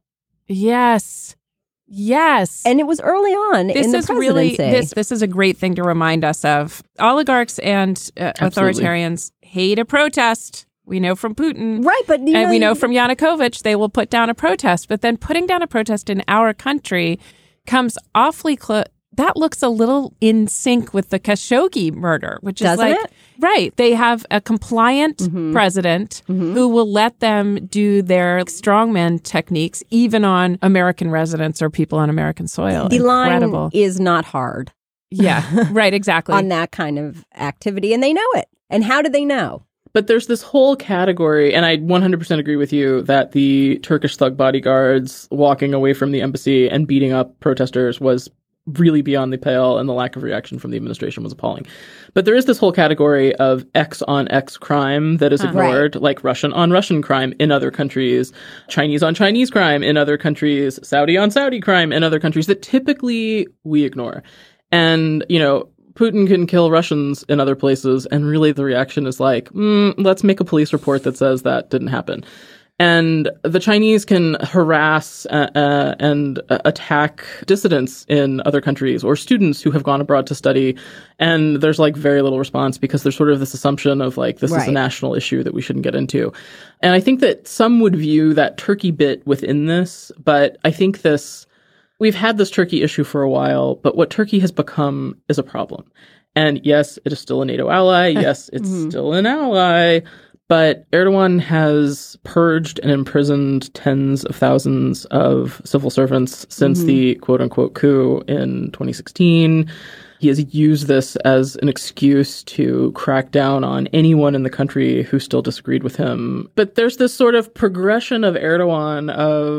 Yes. Yes. And it was early on in the presidency. This is a great thing to remind us of. Oligarchs and authoritarians hate a protest. We know from Putin. Right, but we know from Yanukovych, they will put down a protest. But then putting down a protest in our country comes awfully close. That looks a little in sync with the Khashoggi murder, which is Doesn't it? Right. They have a compliant president who will let them do their strongman techniques, even on American residents or people on American soil. The Incredible. line is not hard. Yeah, right, exactly. On that kind of activity. And they know it. And how do they know? But there's this whole category, and I 100% agree with you, that the Turkish thug bodyguards walking away from the embassy and beating up protesters was really beyond the pale, and the lack of reaction from the administration was appalling. But there is this whole category of X on X crime that is ignored, like Russian on Russian crime in other countries, Chinese on Chinese crime in other countries, Saudi on Saudi crime in other countries that typically we ignore. And, Putin can kill Russians in other places, and really the reaction is like, let's make a police report that says that didn't happen. And the Chinese can harass and attack dissidents in other countries or students who have gone abroad to study. And there's like very little response because there's sort of this assumption of like, this is a national issue that we shouldn't get into. And I think that some would view that Turkey bit within this, but I think we've had this Turkey issue for a while, but what Turkey has become is a problem. And yes, it is still a NATO ally. Yes, it's still an ally. But Erdogan has purged and imprisoned tens of thousands of civil servants since the quote-unquote coup in 2016. He has used this as an excuse to crack down on anyone in the country who still disagreed with him. But there's this sort of progression of Erdogan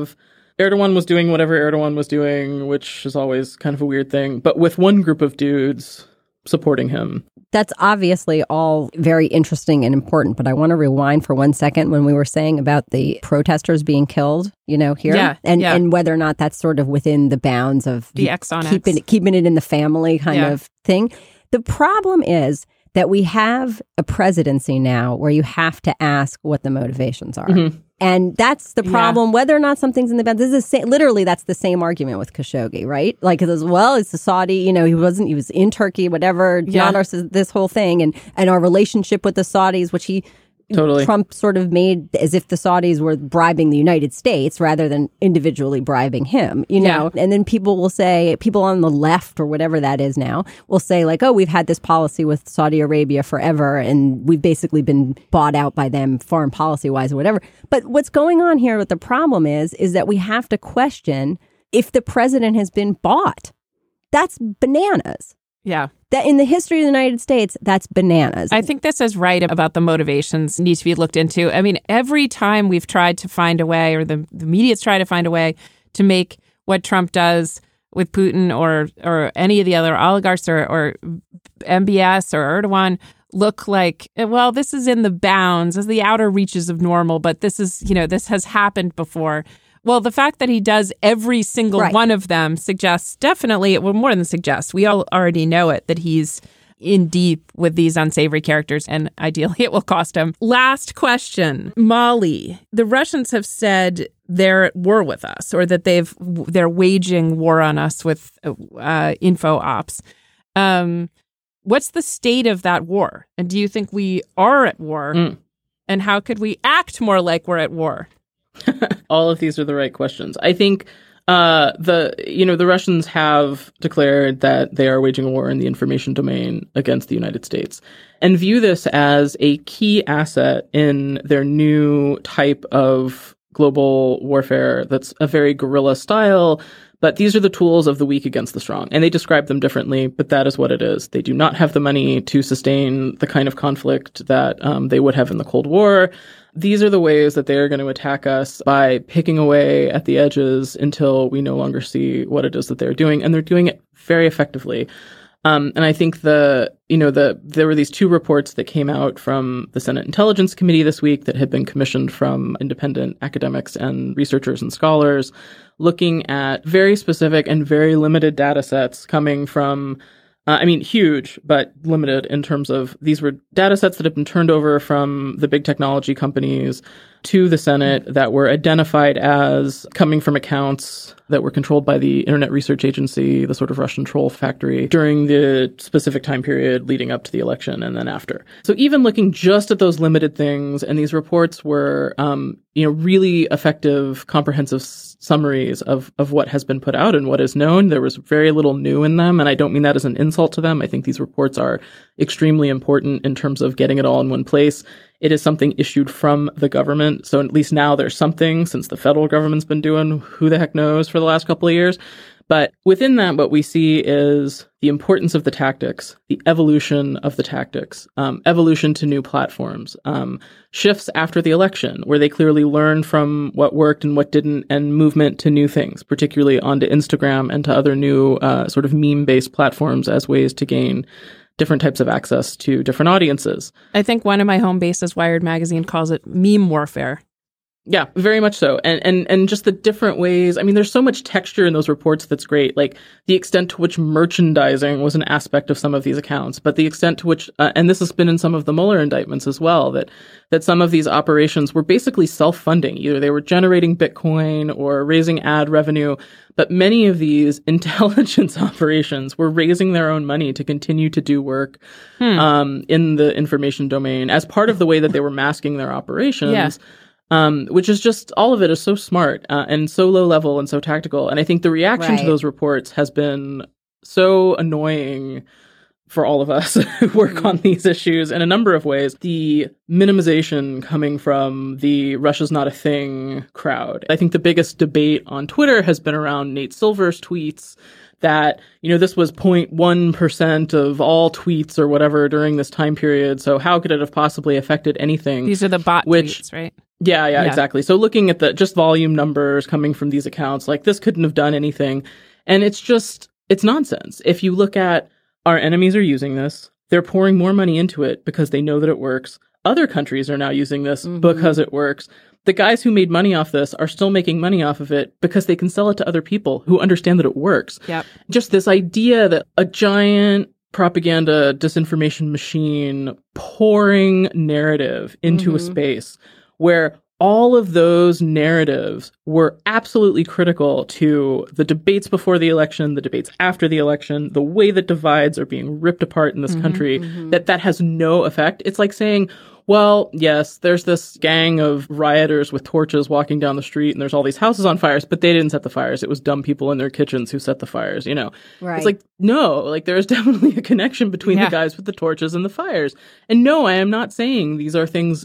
was doing whatever Erdogan was doing, which is always kind of a weird thing, but with one group of dudes supporting him. That's obviously all very interesting and important, but I want to rewind for 1 second when we were saying about the protesters being killed, here. And whether or not that's sort of within the bounds of the X on keeping it in the family kind of thing. The problem is that we have a presidency now where you have to ask what the motivations are. And that's the problem, whether or not something's in the bounds. Literally, that's the same argument with Khashoggi, right? Like, it's the Saudi, he was in Turkey, whatever, this whole thing. And our relationship with the Saudis, which Trump sort of made as if the Saudis were bribing the United States rather than individually bribing him, know? And then people will say, people on the left or whatever that is now will say like, oh, we've had this policy with Saudi Arabia forever and we've basically been bought out by them foreign policy wise or whatever. But what's going on here with the problem is that we have to question if the president has been bought. That's bananas. Yeah. That in the history of the United States, that's bananas. I think this is right about the motivations need to be looked into. I mean, every time we've tried to find a way, or the media's tried to find a way to make what Trump does with Putin or any of the other oligarchs or MBS or Erdogan look like, well, this is in the bounds, as the outer reaches of normal, but this is, this has happened before. Well, the fact that he does every single one of them suggests definitely, well, more than suggests, we all already know it, that he's in deep with these unsavory characters, and ideally it will cost him. Last question. Molly, the Russians have said they're at war with us, or that they're waging war on us with info ops. What's the state of that war? And do you think we are at war? And how could we act more like we're at war? All of these are the right questions. I think the Russians have declared that they are waging a war in the information domain against the United States and view this as a key asset in their new type of global warfare that's a very guerrilla style. But these are the tools of the weak against the strong. And they describe them differently, but that is what it is. They do not have the money to sustain the kind of conflict that they would have in the Cold War. These are the ways that they are going to attack us, by picking away at the edges until we no longer see what it is that they're doing. And they're doing it very effectively. And I think there were these two reports that came out from the Senate Intelligence Committee this week that had been commissioned from independent academics and researchers and scholars, looking at very specific and very limited data sets coming from, huge, but limited in terms of, these were data sets that have been turned over from the big technology companies to the Senate that were identified as coming from accounts that were controlled by the Internet Research Agency, the sort of Russian troll factory, during the specific time period leading up to the election and then after. So even looking just at those limited things, and these reports were, really effective, comprehensive summaries of what has been put out and what is known. There was very little new in them, and I don't mean that as an insult to them. I think these reports are extremely important in terms of getting it all in one place. It is something issued from the government. So at least now there's something, since the federal government's been doing who the heck knows for the last couple of years. But within that, what we see is the importance of the tactics, the evolution of the tactics, evolution to new platforms, shifts after the election, where they clearly learned from what worked and what didn't, and movement to new things, particularly onto Instagram and to other new sort of meme-based platforms as ways to gain different types of access to different audiences. I think one of my home bases, Wired Magazine, calls it meme warfare. Yeah, very much so. And just the different ways. I mean, there's so much texture in those reports that's great. Like the extent to which merchandising was an aspect of some of these accounts, but the extent to which, and this has been in some of the Mueller indictments as well, that some of these operations were basically self-funding. Either they were generating Bitcoin or raising ad revenue, but many of these intelligence operations were raising their own money to continue to do work in the information domain as part of the way that they were masking their operations. Yeah. Which is just, all of it is so smart and so low level and so tactical. And I think the reaction to those reports has been so annoying for all of us who work on these issues in a number of ways. The minimization coming from the Russia's not a thing crowd. I think the biggest debate on Twitter has been around Nate Silver's tweets that, this was 0.1% of all tweets or whatever during this time period. So how could it have possibly affected anything? These are the bot tweets, right? Yeah, exactly. So looking at the just volume numbers coming from these accounts, like this couldn't have done anything. And it's nonsense. If you look at our enemies are using this, they're pouring more money into it because they know that it works. Other countries are now using this because it works. The guys who made money off this are still making money off of it because they can sell it to other people who understand that it works. Yep. Just this idea that a giant propaganda disinformation machine pouring narrative into a space where all of those narratives were absolutely critical to the debates before the election, the debates after the election, the way that divides are being ripped apart in this country, that has no effect. It's like saying, well, yes, there's this gang of rioters with torches walking down the street and there's all these houses on fires, but they didn't set the fires. It was dumb people in their kitchens who set the fires, Right. It's like, no, like there's definitely a connection between the guys with the torches and the fires. And no, I am not saying these are things,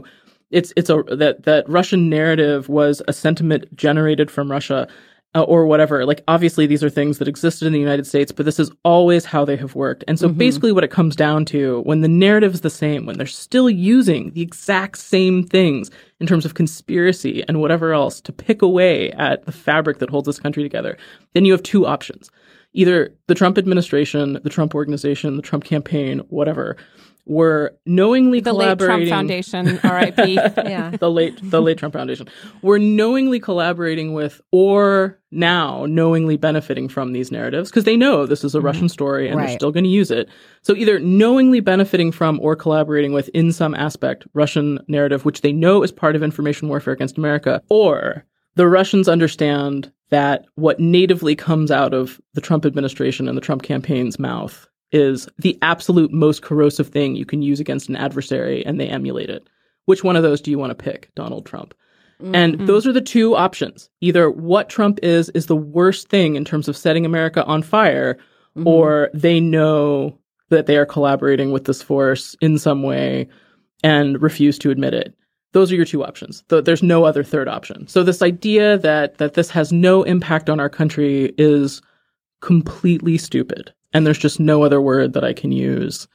that Russian narrative was a sentiment generated from Russia or whatever. Like, obviously, these are things that existed in the United States, but this is always how they have worked. And so basically what it comes down to, when the narrative is the same, when they're still using the exact same things in terms of conspiracy and whatever else to pick away at the fabric that holds this country together, then you have two options. Either the Trump administration, the Trump organization, the Trump campaign, whatever, were knowingly collaborating. The late Trump Foundation, R.I.P. Yeah. The late Trump Foundation. Were knowingly collaborating with, or now knowingly benefiting from these narratives, because they know this is a Russian story and they're still going to use it. So either knowingly benefiting from or collaborating with, in some aspect, Russian narrative, which they know is part of information warfare against America, or the Russians understand that what natively comes out of the Trump administration and the Trump campaign's mouth is the absolute most corrosive thing you can use against an adversary, and they emulate it. Which one of those do you want to pick, Donald Trump? And those are the two options. Either what Trump is the worst thing in terms of setting America on fire, or they know that they are collaborating with this force in some way and refuse to admit it. Those are your two options. There's no other third option. So this idea that this has no impact on our country is completely stupid. And there's just no other word that I can use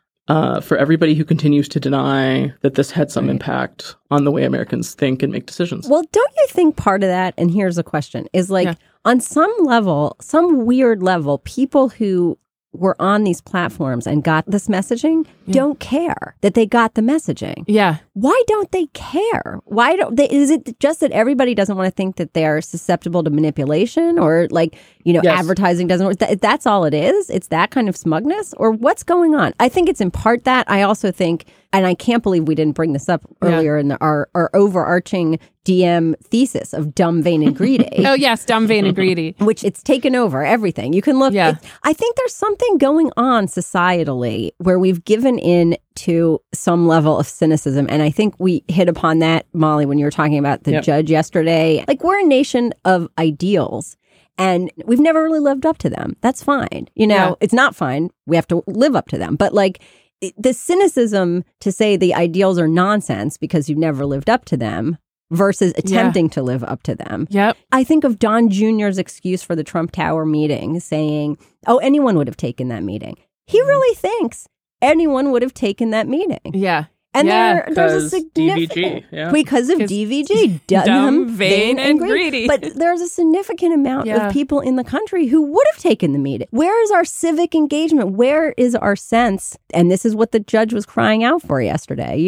for everybody who continues to deny that this had some impact on the way Americans think and make decisions. Well, don't you think part of that, and here's a question, is like on some level, some weird level, people who were on these platforms and got this messaging don't care that they got the messaging. Yeah. Why don't they care? Why don't they? Is it just that everybody doesn't want to think that they're susceptible to manipulation, or like, advertising doesn't work? That's all it is? It's that kind of smugness? Or what's going on? I think it's in part that. I also think, and I can't believe we didn't bring this up earlier in our overarching DM thesis of dumb, vain, and greedy. Oh, yes, dumb, vain, and greedy. Which it's taken over everything. You can look. Yeah. I think there's something going on societally where we've given in to some level of cynicism. And I think we hit upon that, Molly, when you were talking about the judge yesterday. Like, we're a nation of ideals. And we've never really lived up to them. That's fine. It's not fine. We have to live up to them. But like, the cynicism to say the ideals are nonsense because you've never lived up to them versus attempting to live up to them. Yep. I think of Don Jr.'s excuse for the Trump Tower meeting, saying, anyone would have taken that meeting. He really thinks anyone would have taken that meeting. Yeah. And there's a significant... DVG, because of DVG. Dumb, vain, and greedy. But there's a significant amount of people in the country who would have taken the meeting. Where is our civic engagement? Where is our sense? And this is what the judge was crying out for yesterday,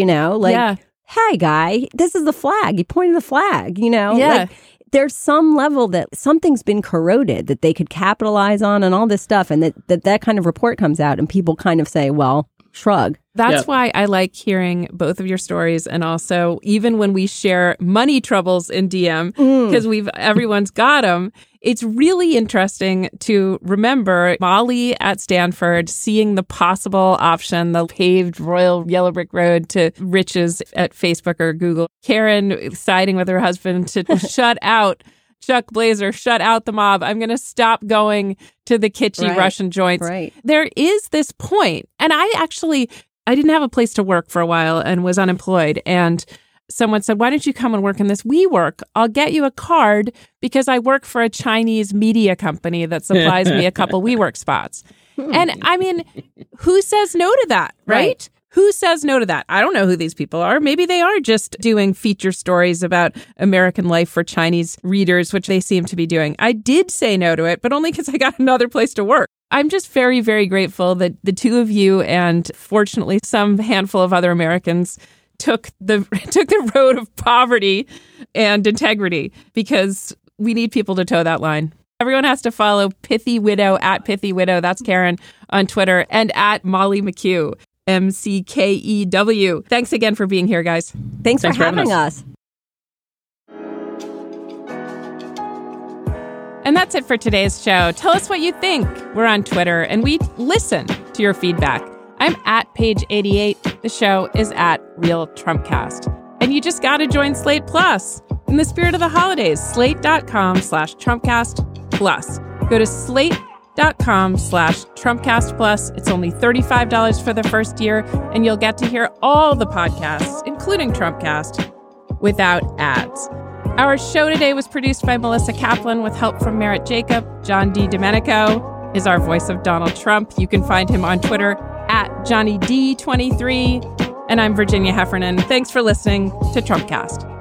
hey, guy, this is the flag. You pointed the flag, Like, there's some level that something's been corroded that they could capitalize on and all this stuff. And that kind of report comes out and people kind of say, well, shrug. That's why I like hearing both of your stories, and also even when we share money troubles in DM, because everyone's got them. It's really interesting to remember Molly at Stanford seeing the possible option, the paved royal yellow brick road to riches at Facebook or Google. Karen siding with her husband to shut out Chuck Blazer, shut out the mob. I'm going to stop going to the kitschy Russian joints. Right. There is this point, and I didn't have a place to work for a while and was unemployed. And someone said, why don't you come and work in this WeWork? I'll get you a card because I work for a Chinese media company that supplies me a couple WeWork spots. And I mean, who says no to that, right? Who says no to that? I don't know who these people are. Maybe they are just doing feature stories about American life for Chinese readers, which they seem to be doing. I did say no to it, but only because I got another place to work. I'm just very, very grateful that the two of you and fortunately some handful of other Americans took the road of poverty and integrity, because we need people to toe that line. Everyone has to follow Pithy Widow at Pithy Widow. That's Karen on Twitter, and at Molly McHugh, MCKEW. Thanks again for being here, guys. Thanks for having us. And that's it for today's show. Tell us what you think. We're on Twitter, and we listen to your feedback. I'm at Page88. The show is at Real Trumpcast. And you just got to join Slate Plus. In the spirit of the holidays, slate.com/TrumpCast Plus. Go to slate.com/TrumpCast Plus. It's only $35 for the first year, and you'll get to hear all the podcasts, including Trumpcast, without ads. Our show today was produced by Melissa Kaplan with help from Merritt Jacob. John D. Domenico is our voice of Donald Trump. You can find him on Twitter at JohnnyD23. And I'm Virginia Heffernan. Thanks for listening to Trumpcast.